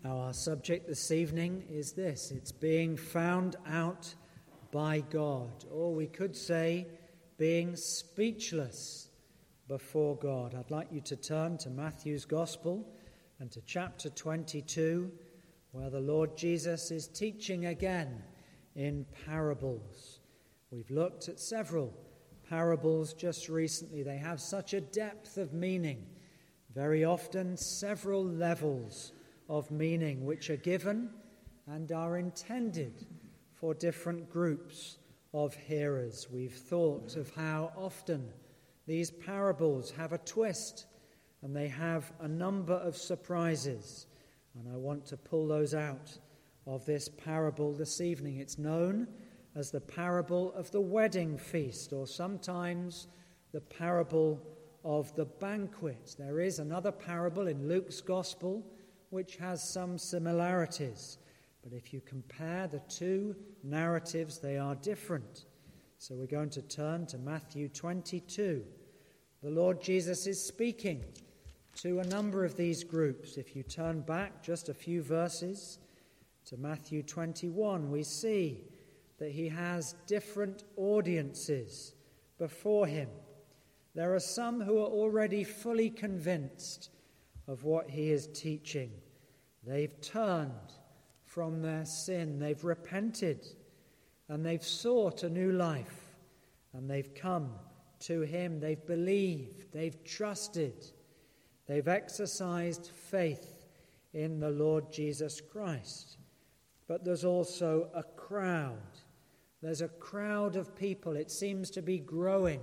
Our subject this evening is this: it's being found out by God, or we could say being speechless before God. I'd like you to turn to Matthew's Gospel and to chapter 22, where the Lord Jesus is teaching again in parables. We've looked at several parables just recently. They have such a depth of meaning, very often several levels of meaning which are given and are intended for different groups of hearers. We've thought of how often these parables have a twist and they have a number of surprises, and I want to pull those out of this parable this evening. It's known as the parable of the wedding feast, or sometimes the parable of the banquet. There is another parable in Luke's Gospel which has some similarities, but if you compare the two narratives, they are different. So we're going to turn to Matthew 22. The Lord Jesus is speaking to a number of these groups. If you turn back just a few verses to Matthew 21, we see that he has different audiences before him. There are some who are already fully convinced of what he is teaching. They've turned from their sin, they've repented, and they've sought a new life, and they've come to him. They've believed, they've trusted, they've exercised faith in the Lord Jesus Christ. But there's also a crowd. There's a crowd of people. It seems to be growing.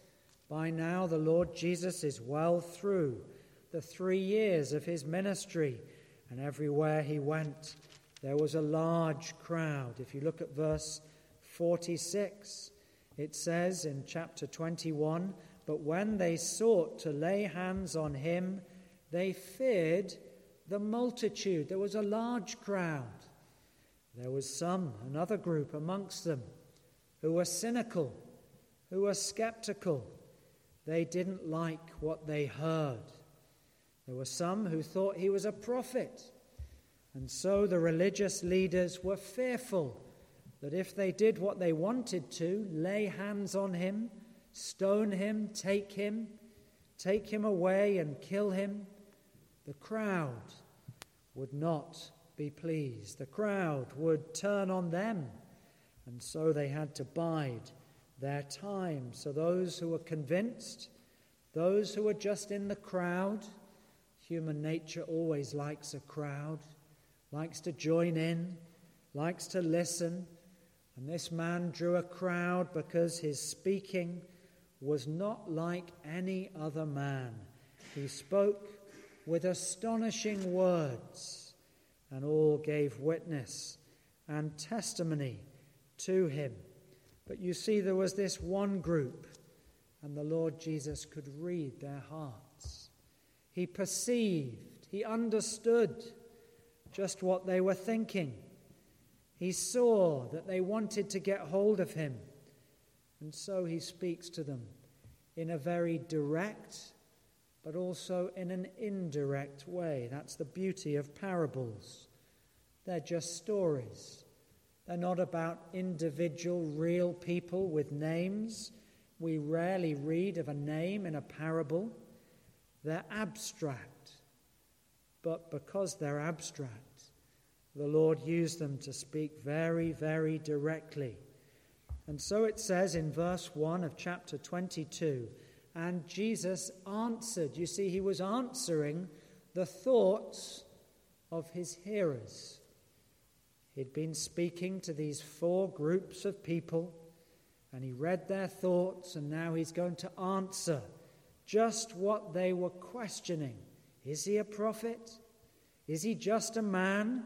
By now, the Lord Jesus is well through the 3 years of his ministry, and everywhere he went, there was a large crowd. If you look at verse 46, it says in chapter 21, "But when they sought to lay hands on him, they feared the multitude." There was a large crowd. There was another group amongst them, who were cynical, who were skeptical. They didn't like what they heard. There were some who thought he was a prophet, and so the religious leaders were fearful that if they did what they wanted to, lay hands on him, stone him, take him away and kill him, the crowd would not be pleased. The crowd would turn on them, and so they had to bide their time. So those who were convinced, those who were just in the crowd — human nature always likes a crowd, likes to join in, likes to listen, and this man drew a crowd because his speaking was not like any other man. He spoke with astonishing words, and all gave witness and testimony to him. But you see, there was this one group, and the Lord Jesus could read their hearts. He perceived, he understood just what they were thinking. He saw that they wanted to get hold of him, and so he speaks to them in a very direct, but also in an indirect way. That's the beauty of parables. They're just stories. They're not about individual, real people with names. We rarely read of a name in a parable. They're abstract. But because they're abstract, the Lord used them to speak very, very directly. And so it says in verse 1 of chapter 22, "And Jesus answered." You see, he was answering the thoughts of his hearers. He'd been speaking to these 4 groups of people, and he read their thoughts, and now he's going to answer just what they were questioning. Is he a prophet? Is he just a man?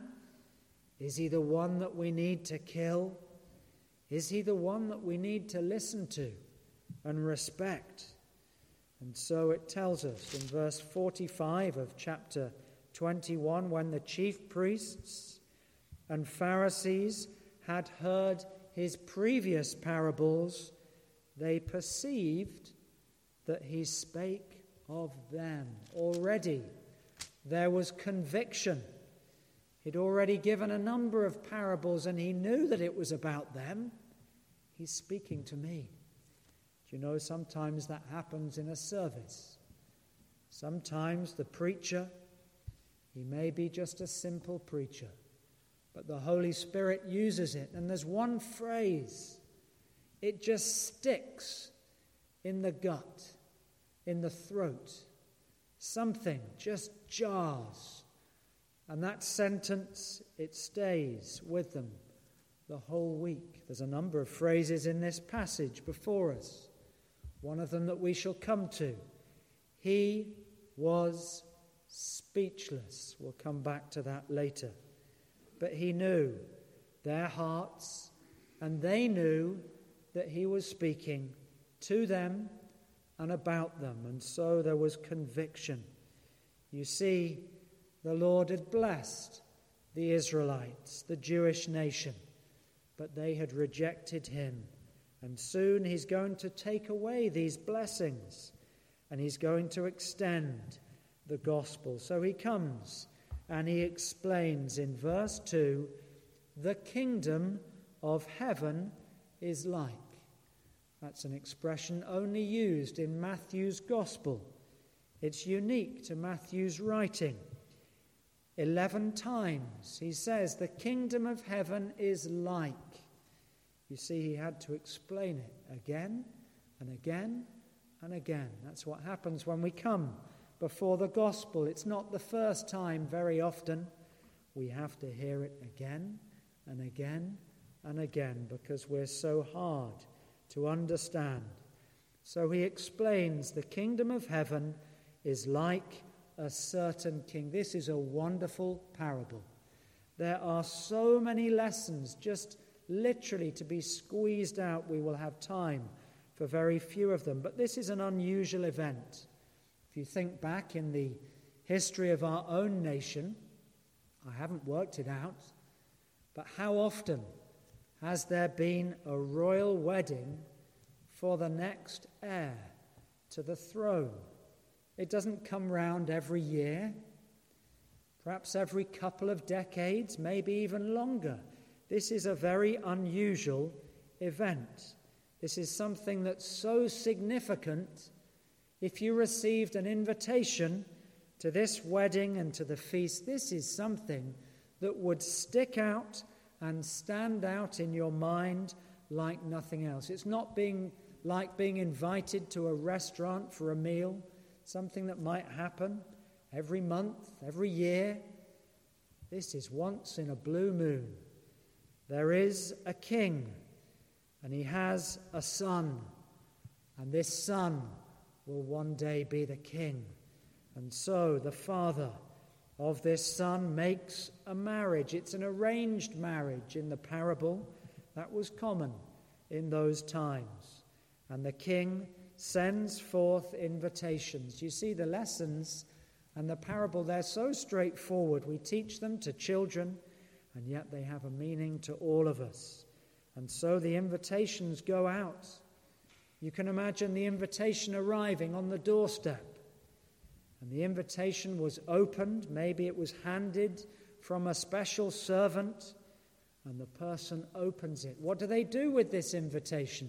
Is he the one that we need to kill? Is he the one that we need to listen to and respect? And so it tells us in verse 45 of chapter 21, when the chief priests and Pharisees had heard his previous parables, they perceived that he spake of them. Already there was conviction He'd already given a number of parables and he knew that it was about them. He's speaking to me. Do you know, sometimes that happens in a service. Sometimes the preacher, he may be just a simple preacher, but the Holy Spirit uses it. And there's one phrase, it just sticks in the gut, in the throat. Something just jars. And that sentence, it stays with them the whole week. There's a number of phrases in this passage before us. One of them that we shall come to. He was speechless. We'll come back to that later. But he knew their hearts, and they knew that he was speaking to them and about them. And so there was conviction. You see, the Lord had blessed the Israelites, the Jewish nation, but they had rejected him. And soon he's going to take away these blessings, and he's going to extend the gospel. So he comes and he explains in verse 2, the kingdom of heaven is like. That's an expression only used in Matthew's gospel. It's unique to Matthew's writing. 11 times he says the kingdom of heaven is like. You see, he had to explain it again and again and again. That's what happens when we come before the gospel. It's not the first time very often. We have to hear it again and again and again because we're so hard to understand. So he explains the kingdom of heaven is like a certain king. This is a wonderful parable. There are so many lessons just literally to be squeezed out. We will have time for very few of them. But this is an unusual event. If you think back in the history of our own nation, I haven't worked it out, but how often has there been a royal wedding for the next heir to the throne? It doesn't come round every year, perhaps every couple of decades, maybe even longer. This is a very unusual event. This is something that's so significant. If you received an invitation to this wedding and to the feast, this is something that would stick out and stand out in your mind like nothing else. It's not like being invited to a restaurant for a meal, something that might happen every month, every year. This is once in a blue moon. There is a king, and he has a son, and this son will one day be the king. And so the father of this son makes a marriage. It's an arranged marriage in the parable. That was common in those times. And the king sends forth invitations. You see, the lessons and the parable, they're so straightforward. We teach them to children, and yet they have a meaning to all of us. And so the invitations go out. You can imagine the invitation arriving on the doorstep. And the invitation was opened. Maybe it was handed from a special servant, and the person opens it. What do they do with this invitation?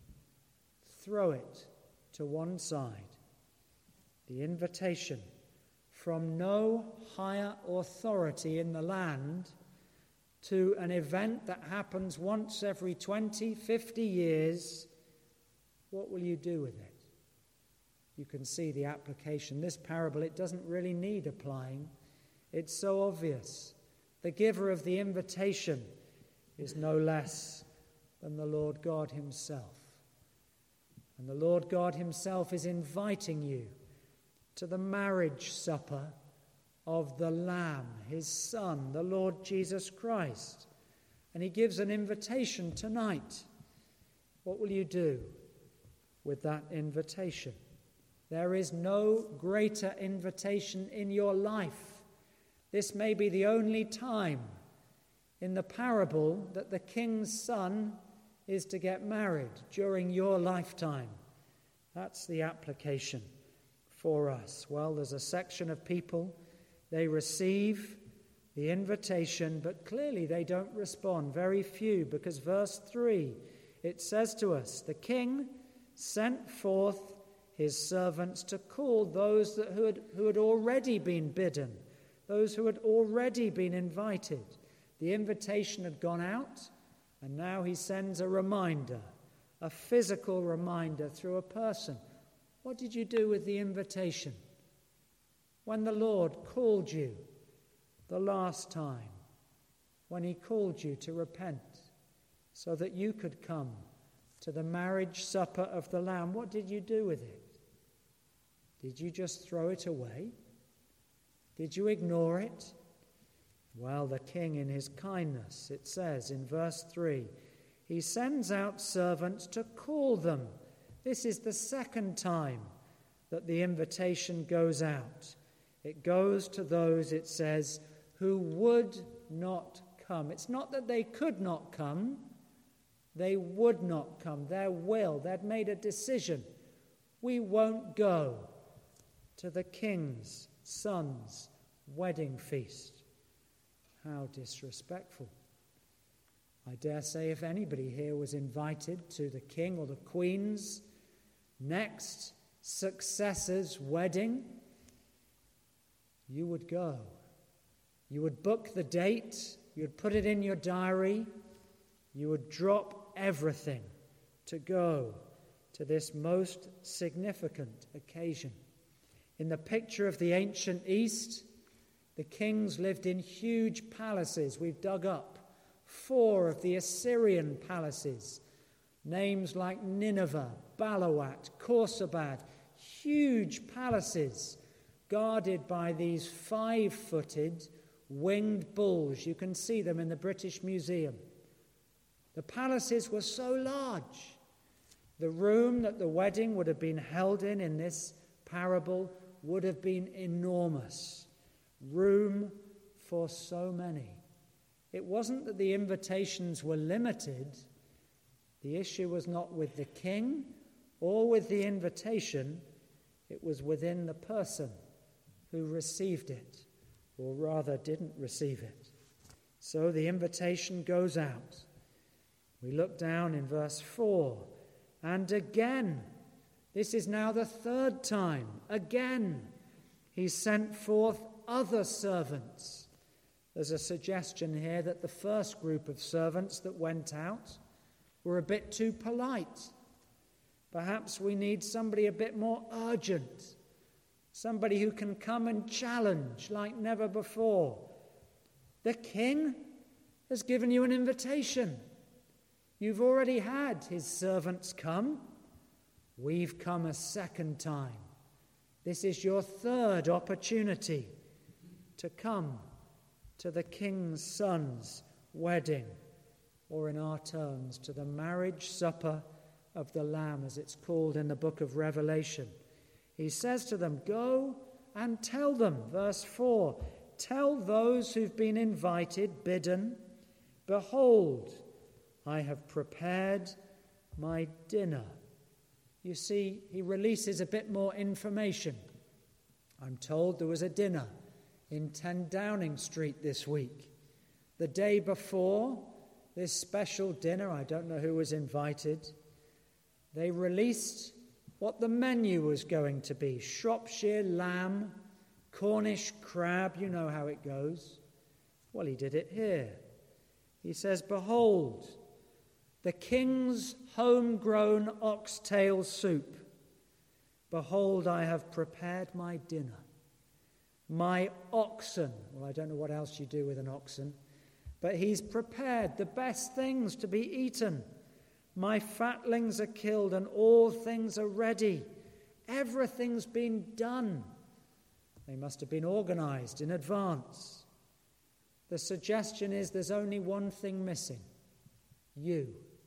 Throw it to one side. The invitation from no higher authority in the land to an event that happens once every 20, 50 years. What will you do with it? You can see the application. This parable, it doesn't really need applying. It's so obvious. The giver of the invitation is no less than the Lord God himself. And the Lord God himself is inviting you to the marriage supper of the Lamb, his Son, the Lord Jesus Christ. And he gives an invitation tonight. What will you do with that invitation? There is no greater invitation in your life. This may be the only time in the parable that the king's son is to get married during your lifetime. That's the application for us. Well, there's a section of people, they receive the invitation, but clearly they don't respond, very few, because verse 3, it says to us, the king sent forth his servants to call those who had already been bidden, those who had already been invited. The invitation had gone out, and now he sends a reminder, a physical reminder through a person. What did you do with the invitation? When the Lord called you the last time, when he called you to repent so that you could come to the marriage supper of the Lamb, what did you do with it? Did you just throw it away? Did you ignore it? Well, the king in his kindness, it says in verse 3, he sends out servants to call them. This is the second time that the invitation goes out. It goes to those, it says, who would not come. It's not that they could not come. They would not come. Their will, they'd made a decision. We won't go to the king's son's wedding feast. How disrespectful. I dare say if anybody here was invited to the king or the queen's next successor's wedding, you would go. You would book the date, you would put it in your diary, you would drop everything to go to this most significant occasion. In the picture of the ancient East, the kings lived in huge palaces. We've dug up 4 of the Assyrian palaces. Names like Nineveh, Balawat, Khorsabad, huge palaces guarded by these 5-footed winged bulls. You can see them in the British Museum. The palaces were so large. The room that the wedding would have been held in this parable would have been enormous. Room for so many. It wasn't that the invitations were limited. The issue was not with the king or with the invitation. It was within the person who received it, or rather didn't receive it. So the invitation goes out. We look down in verse 4, and again, this is now the 3rd time, again, he sent forth other servants. There's a suggestion here that the first group of servants that went out were a bit too polite. Perhaps we need somebody a bit more urgent, somebody who can come and challenge like never before. The king has given you an invitation. You've already had his servants come. We've come a second time. This is your 3rd opportunity to come to the king's son's wedding, or in our terms, to the marriage supper of the Lamb, as it's called in the book of Revelation. He says to them, go and tell them, verse 4, tell those who've been invited, bidden, behold, I have prepared my dinner. You see, he releases a bit more information. I'm told there was a dinner in 10 Downing Street this week. The day before this special dinner, I don't know who was invited, they released what the menu was going to be. Shropshire lamb, Cornish crab, you know how it goes. Well, he did it here. He says, behold, the king's homegrown oxtail soup. Behold, I have prepared my dinner. My oxen, well, I don't know what else you do with an oxen, but he's prepared the best things to be eaten. My fatlings are killed and all things are ready. Everything's been done. They must have been organized in advance. The suggestion is there's only one thing missing. You.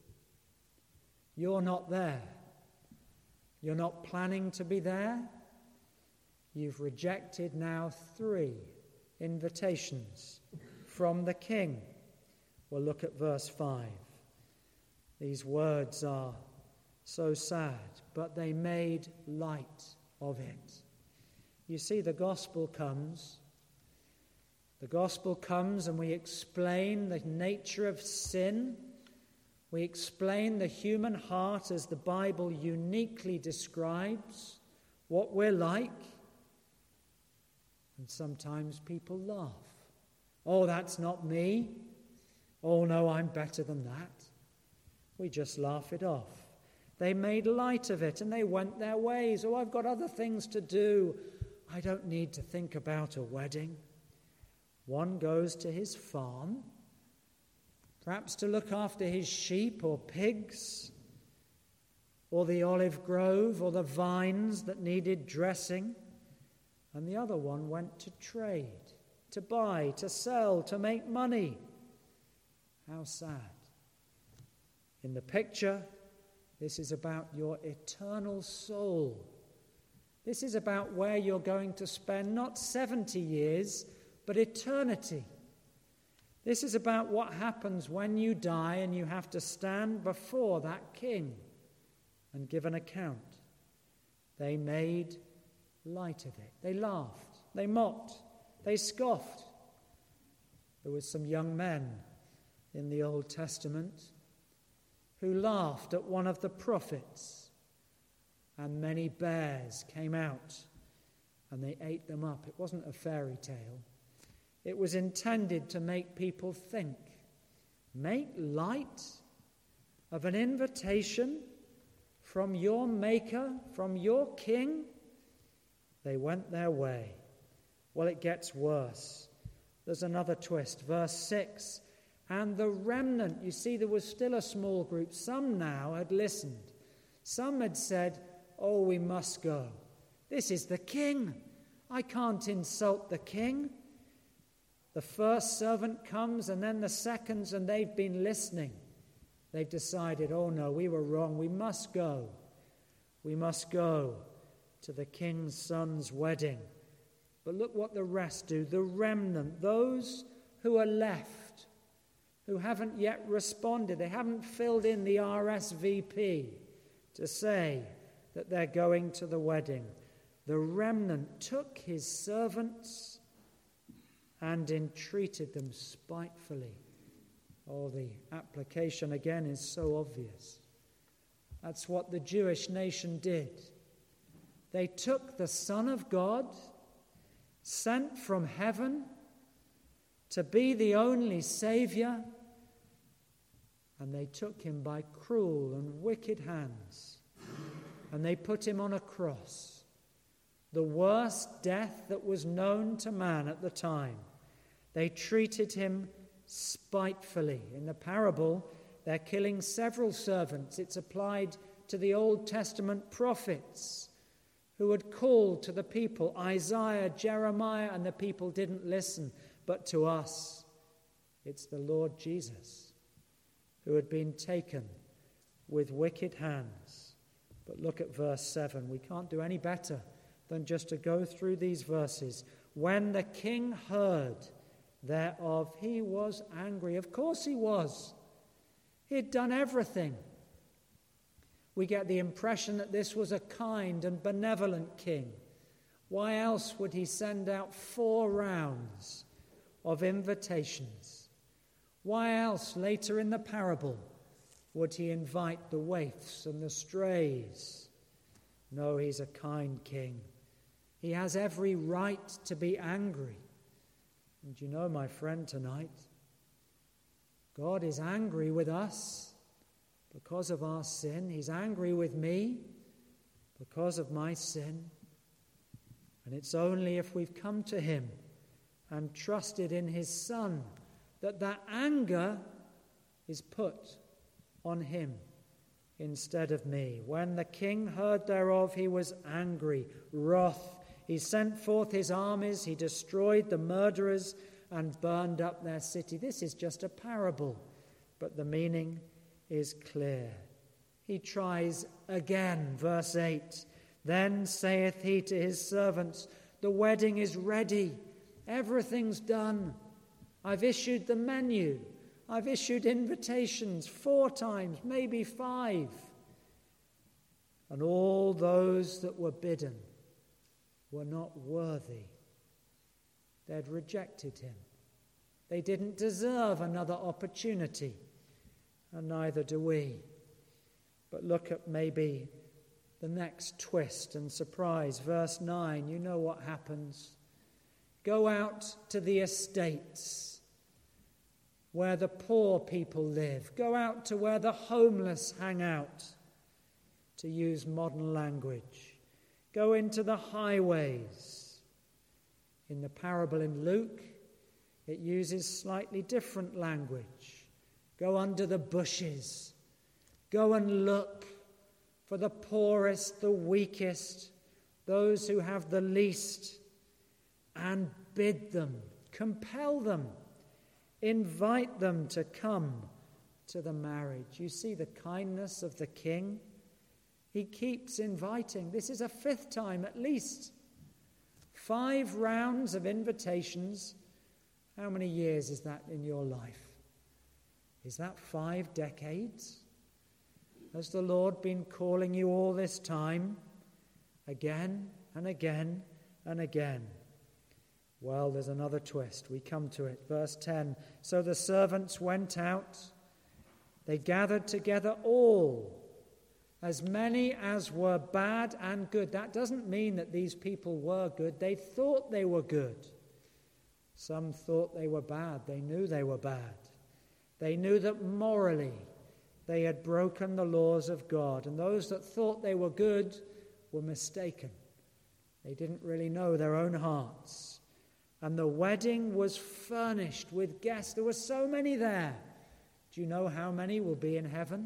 You're not there. You're not planning to be there. You've rejected now 3 invitations from the king. Well, look at verse 5. These words are so sad, but they made light of it. You see, the gospel comes. The gospel comes and we explain the nature of sin. We explain the human heart as the Bible uniquely describes, what we're like. And sometimes people laugh. Oh, that's not me. Oh, no, I'm better than that. We just laugh it off. They made light of it and they went their ways. Oh, I've got other things to do. I don't need to think about a wedding. One goes to his farm, perhaps to look after his sheep or pigs, or the olive grove or the vines that needed dressing. And the other one went to trade, to buy, to sell, to make money. How sad. In the picture, this is about your eternal soul. This is about where you're going to spend not 70 years, but eternity. This is about what happens when you die and you have to stand before that king and give an account. They made light of it. They laughed. They mocked. They scoffed. There were some young men in the Old Testament who laughed at one of the prophets, and many bears came out and they ate them up. It wasn't a fairy tale. It was intended to make people think. Make light of an invitation from your Maker, from your King. They went their way. Well, it gets worse. There's another twist. Verse 6. And the remnant, you see, there was still a small group. Some now had listened. Some had said, oh, we must go. This is the king. I can't insult the king. The first servant comes and then the seconds, and they've been listening. They've decided, oh no, we were wrong. We must go. We must go to the king's son's wedding. But look what the rest do. The remnant, those who are left, who haven't yet responded. They haven't filled in the RSVP to say that they're going to the wedding. The remnant took his servants and entreated them spitefully. Oh, the application again is so obvious. That's what the Jewish nation did. They took the Son of God, sent from heaven to be the only Savior, and they took him by cruel and wicked hands, and they put him on a cross, the worst death that was known to man at the time. They treated him spitefully. In the parable, they're killing several servants. It's applied to the Old Testament prophets who had called to the people, Isaiah, Jeremiah, and the people didn't listen. But to us, it's the Lord Jesus who had been taken with wicked hands. But look at verse 7. We can't do any better than just to go through these verses. When the king heard thereof, he was angry. Of course he was. He had done everything. We get the impression that this was a kind and benevolent king. Why else would he send out 4 rounds of invitations? Why else, later in the parable, would he invite the waifs and the strays? No, he's a kind king. He has every right to be angry. And you know, my friend, tonight, God is angry with us because of our sin. He's angry with me because of my sin. And it's only if we've come to him and trusted in his Son that anger is put on him instead of me. When the king heard thereof, he was angry, wroth. He sent forth his armies, he destroyed the murderers and burned up their city. This is just a parable, but the meaning is clear. He tries again, verse 8. Then saith he to his servants, the wedding is ready, everything's done. I've issued the menu, I've issued invitations 4 times, maybe 5. And all those that were bidden were not worthy. They'd rejected him. They didn't deserve another opportunity, and neither do we. But look at maybe the next twist and surprise. Verse 9, you know what happens. Go out to the estates where the poor people live. Go out to where the homeless hang out, to use modern language. Go into the highways. In the parable in Luke, it uses slightly different language. Go under the bushes. Go and look for the poorest, the weakest, those who have the least, and bid them, compel them, invite them to come to the marriage. You see the kindness of the King? He keeps inviting. This is a 5th time at least. 5 rounds of invitations. How many years is that in your life? Is that 5 decades? Has the Lord been calling you all this time? Again and again and again. Well, there's another twist. We come to it. Verse 10. So the servants went out. They gathered together all, as many as were bad and good. That doesn't mean that these people were good. They thought they were good. Some thought they were bad. They knew they were bad. They knew that morally they had broken the laws of God. And those that thought they were good were mistaken. They didn't really know their own hearts. And the wedding was furnished with guests. There were so many there. Do you know how many will be in heaven?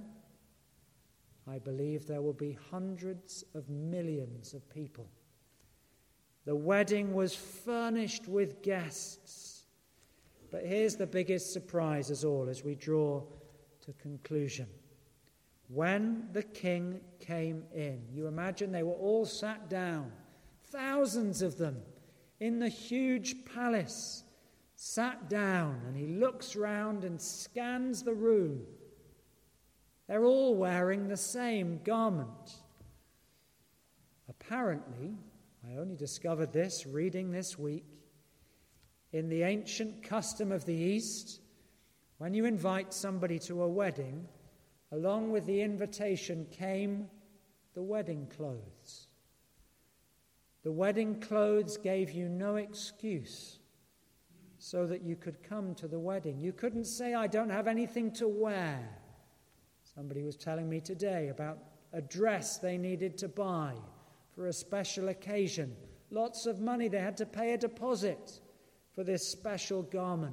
I believe there will be hundreds of millions of people. The wedding was furnished with guests. But here's the biggest surprise as all as we draw to conclusion. When the king came in, you imagine they were all sat down, thousands of them, in the huge palace, sat down, and he looks round and scans the room. They're all wearing the same garment. Apparently, I only discovered this reading this week, in the ancient custom of the East, when you invite somebody to a wedding, along with the invitation came the wedding clothes. The wedding clothes gave you no excuse so that you could come to the wedding. You couldn't say, I don't have anything to wear. Somebody was telling me today about a dress they needed to buy for a special occasion. Lots of money. They had to pay a deposit for this special garment.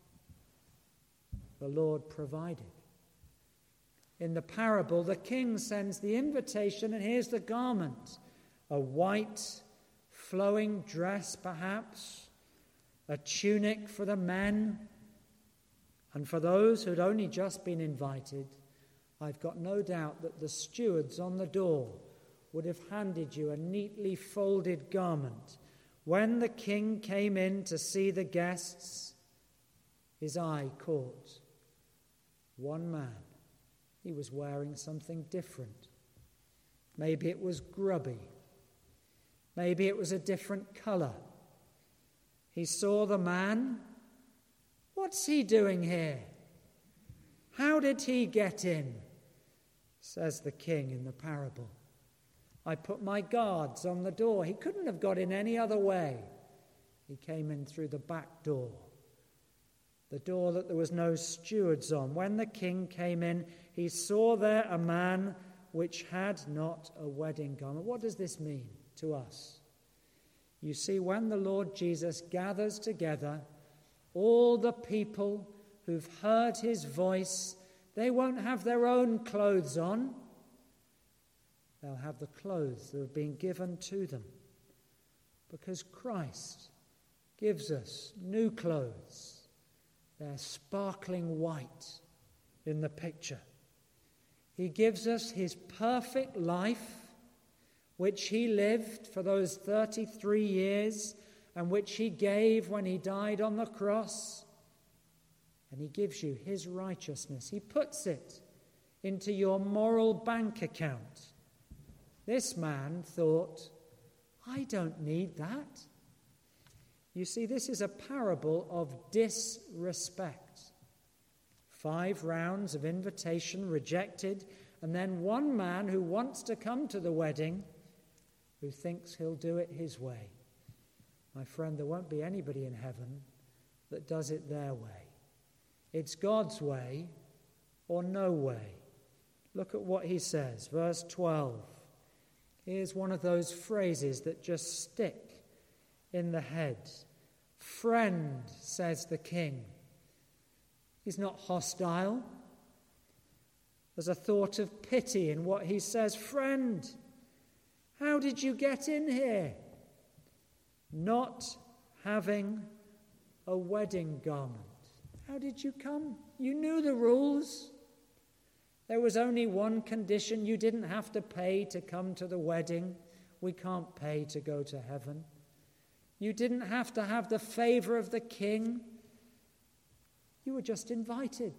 The Lord provided. In the parable, the king sends the invitation, and here's the garment. A white, flowing dress, perhaps, a tunic for the men, and for those who'd only just been invited, I've got no doubt that the stewards on the door would have handed you a neatly folded garment. When the king came in to see the guests, his eye caught one man. He was wearing something different. Maybe it was grubby. Maybe it was a different colour. He saw the man. What's he doing here? How did he get in? Says the king in the parable. I put my guards on the door. He couldn't have got in any other way. He came in through the back door, the door that there was no stewards on. When the king came in, he saw there a man which had not a wedding garment. What does this mean to us? You see, when the Lord Jesus gathers together all the people who've heard his voice, they won't have their own clothes on. They'll have the clothes that have been given to them, because Christ gives us new clothes. They're sparkling white in the picture. He gives us his perfect life, which he lived for those 33 years and which he gave when he died on the cross. And he gives you his righteousness. He puts it into your moral bank account. This man thought, I don't need that. You see, this is a parable of disrespect. 5 rounds of invitation rejected, and then one man who wants to come to the wedding who thinks he'll do it his way. My friend, there won't be anybody in heaven that does it their way. It's God's way or no way. Look at what he says, verse 12. Here's one of those phrases that just stick in the head. Friend, says the king. He's not hostile. There's a thought of pity in what he says. Friend, how did you get in here? Not having a wedding garment. How did you come? You knew the rules. There was only one condition. You didn't have to pay to come to the wedding. We can't pay to go to heaven. You didn't have to have the favor of the king. You were just invited.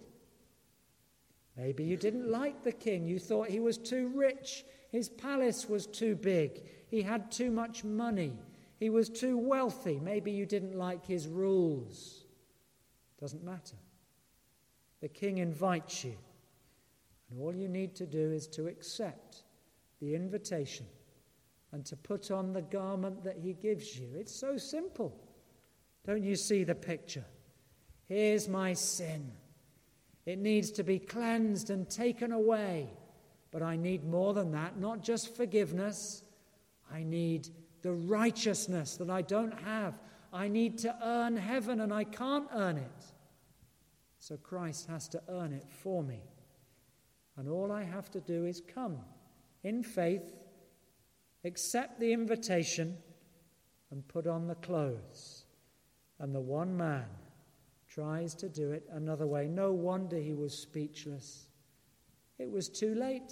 Maybe you didn't like the king. You thought he was too rich. His palace was too big. He had too much money. He was too wealthy. Maybe you didn't like his rules. Doesn't matter. The king invites you. And all you need to do is to accept the invitation and to put on the garment that he gives you. It's so simple. Don't you see the picture? Here's my sin. It needs to be cleansed and taken away. But I need more than that, not just forgiveness. I need the righteousness that I don't have. I need to earn heaven and I can't earn it. So Christ has to earn it for me. And all I have to do is come in faith, accept the invitation, and put on the clothes. And the one man tries to do it another way. No wonder he was speechless. It was too late.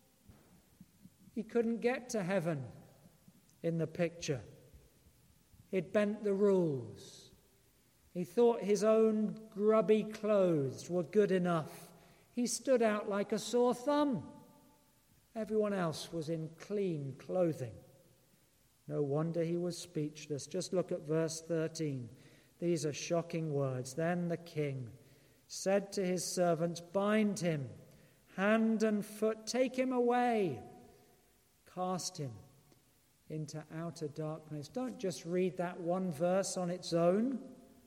He couldn't get to heaven in the picture. He'd bent the rules. He thought his own grubby clothes were good enough. He stood out like a sore thumb. Everyone else was in clean clothing. No wonder he was speechless. Just look at verse 13. These are shocking words. Then the king said to his servants, bind him, hand and foot, take him away, cast him into outer darkness. Don't just read that one verse on its own.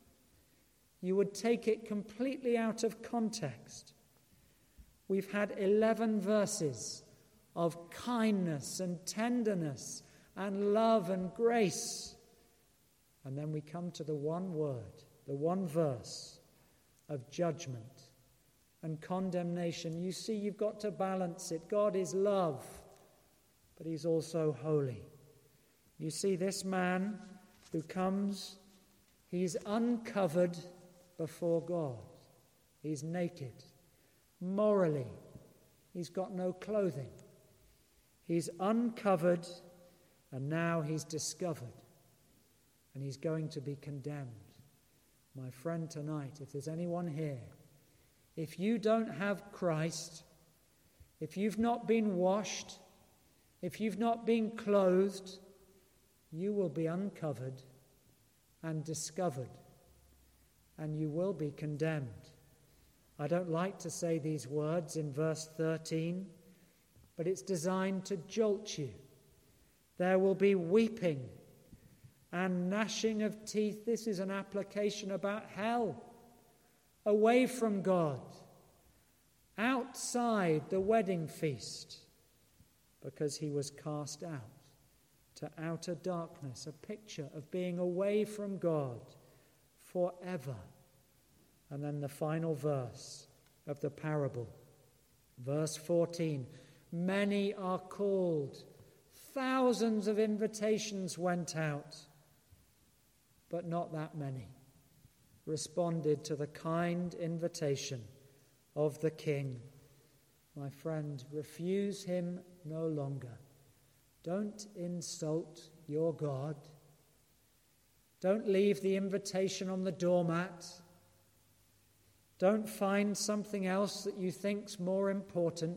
You would take it completely out of context. We've had 11 verses of kindness and tenderness and love and grace. And then we come to the one word, the one verse of judgment and condemnation. You see, you've got to balance it. God is love, but he's also holy. You see, this man who comes, he's uncovered before God. He's naked. Morally, he's got no clothing. He's uncovered, and now he's discovered. And he's going to be condemned. My friend, tonight, if there's anyone here, if you don't have Christ, if you've not been washed, if you've not been clothed, you will be uncovered and discovered, and you will be condemned. I don't like to say these words in verse 13, but it's designed to jolt you. There will be weeping and gnashing of teeth. This is an application about hell, away from God, outside the wedding feast, because he was cast out to outer darkness, a picture of being away from God forever. And then the final verse of the parable, verse 14, many are called, thousands of invitations went out, but not that many responded to the kind invitation of the king. My friend, refuse him no longer. Don't insult your God. Don't leave the invitation on the doormat. Don't find something else that you think's more important.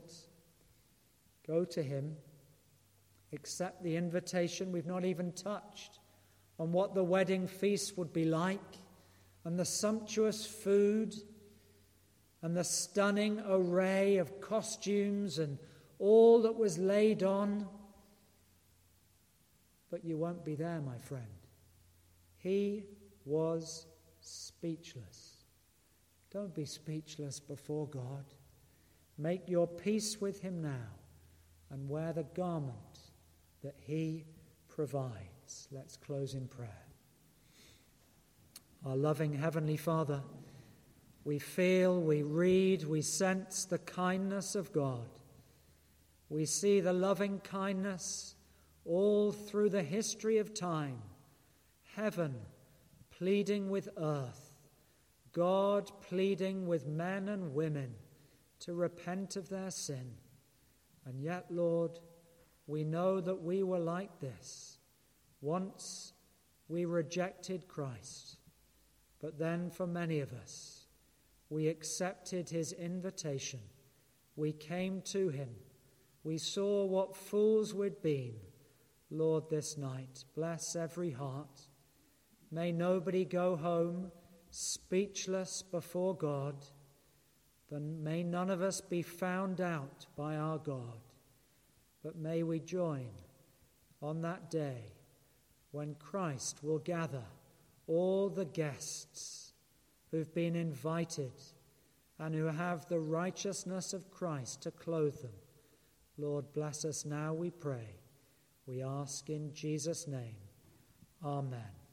Go to him. Accept the invitation we've not even touched on what the wedding feast would be like, and the sumptuous food, and the stunning array of costumes and all that was laid on. But you won't be there, my friend. He was speechless. Don't be speechless before God. Make your peace with him now and wear the garment that he provides. Let's close in prayer. Our loving Heavenly Father, we feel, we read, we sense the kindness of God. We see the loving kindness all through the history of time. Heaven pleading with earth, God pleading with men and women to repent of their sin. And yet, Lord, we know that we were like this. Once we rejected Christ, but then for many of us, we accepted his invitation. We came to him. We saw what fools we'd been. Lord, this night, bless every heart. May nobody go home speechless before God, but may none of us be found out by our God. But may we join on that day when Christ will gather all the guests who've been invited and who have the righteousness of Christ to clothe them. Lord, bless us now, we pray. We ask in Jesus' name. Amen.